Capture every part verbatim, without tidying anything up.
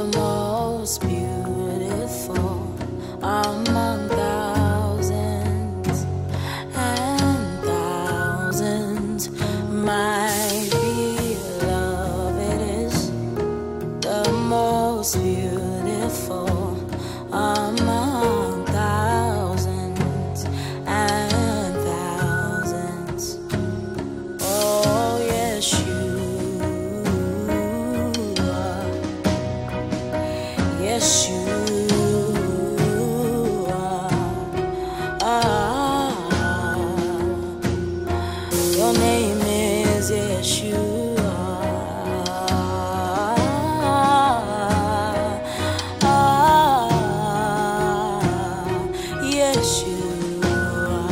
the most beautiful among thousands and thousands. My beloved is the most beautiful among thousands and thousands. Oh, yes, you are. Yes, you are. Ah, your name is Yeshua. Ah, Yeshua,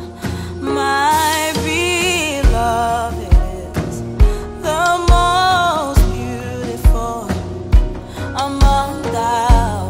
my beloved is the most beautiful among thousands.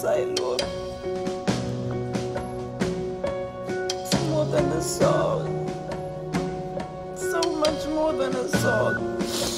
prophesy, Lord. It's more than a song. So much more than a song.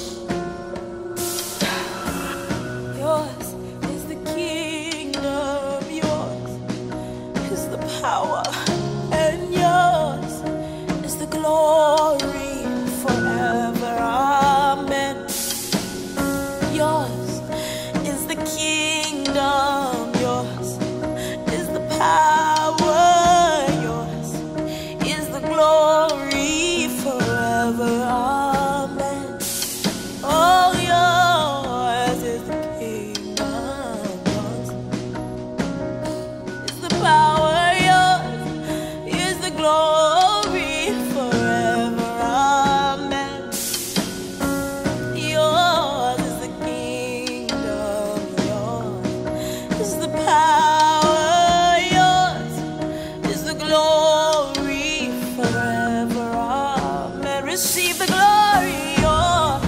Yours is the kingdom, yours is the power, and yours is the glory forever. Amen. Yours is the kingdom, yours is the power, yours is the glory forever. Amen. Oh, yours is the kingdom, yours is the power, yours is the glory forever. Amen. Yours is the kingdom, yours is the power, yours is the glory forever. Amen. Receive the glory, yours.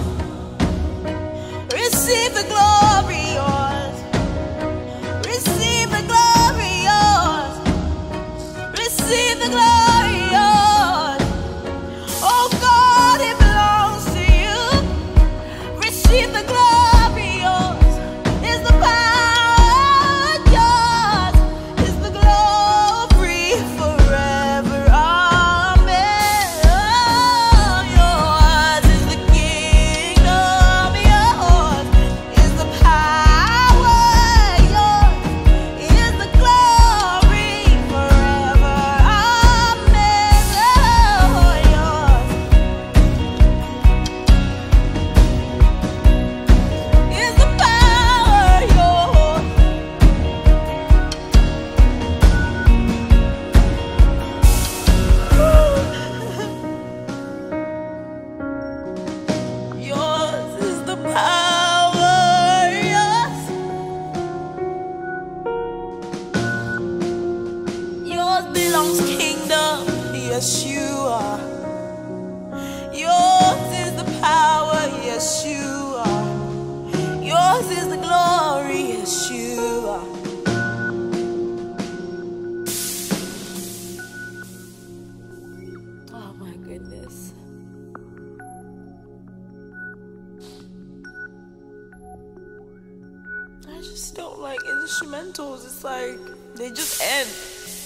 Receive the glory, yours. Receive the glory, yours. Receive the glory, yours. Oh God, it belongs to you. Receive the glory, yours is the power, yours is the glory forever. Amen. Oh, yours is the kingdom, yours is the power, yours is the glory forever. Amen. Oh, yours is the power, yours. Yours is the power, yours. Yours belongs kingdom, yes you are. Yours is the power, yes you are. Yours is the glory, yes you are. Oh my goodness. I just don't like instrumentals. It's like they just end.